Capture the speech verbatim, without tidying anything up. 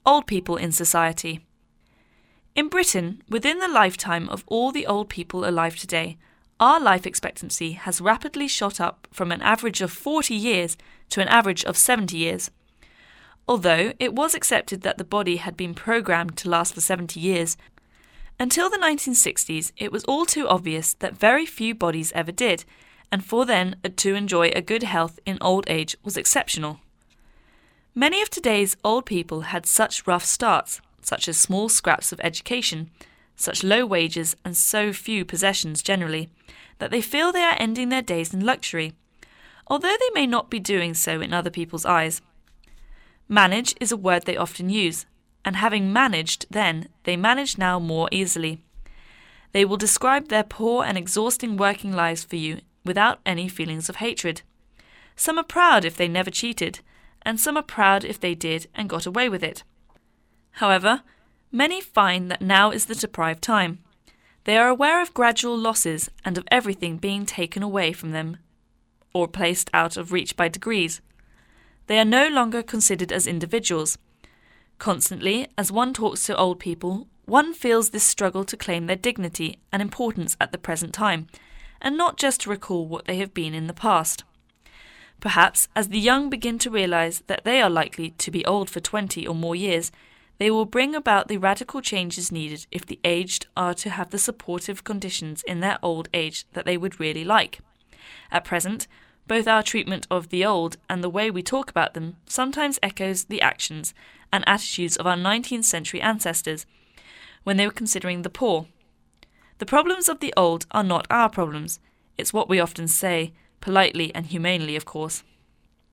Old people in society. In Britain, within the lifetime of all the old people alive today, our life expectancy has rapidly shot up from an average of forty years to an average of seventy years. Although it was accepted that the body had been programmed to last for seventy years, until the nineteen sixties it was all too obvious that very few bodies ever did, and for then to enjoy a good health in old age was exceptional. Many of today's old people had such rough starts, such as small scraps of education, such low wages and so few possessions generally, that they feel they are ending their days in luxury, although they may not be doing so in other people's eyes. Manage is a word they often use, and having managed then, they manage now more easily. They will describe their poor and exhausting working lives for you without any feelings of hatred. Some are proud if they never cheated, and some are proud if they did and got away with it. However, many find that now is the deprived time. They are aware of gradual losses and of everything being taken away from them or placed out of reach by degrees. They are no longer considered as individuals. Constantly, as one talks to old people, one feels this struggle to claim their dignity and importance at the present time, and not just to recall what they have been in the past. Perhaps, as the young begin to realise that they are likely to be old for twenty or more years, they will bring about the radical changes needed if the aged are to have the supportive conditions in their old age that they would really like. At present, both our treatment of the old and the way we talk about them sometimes echoes the actions and attitudes of our nineteenth century ancestors when they were considering the poor. The problems of the old are not our problems. It's what we often say, politely and humanely, of course.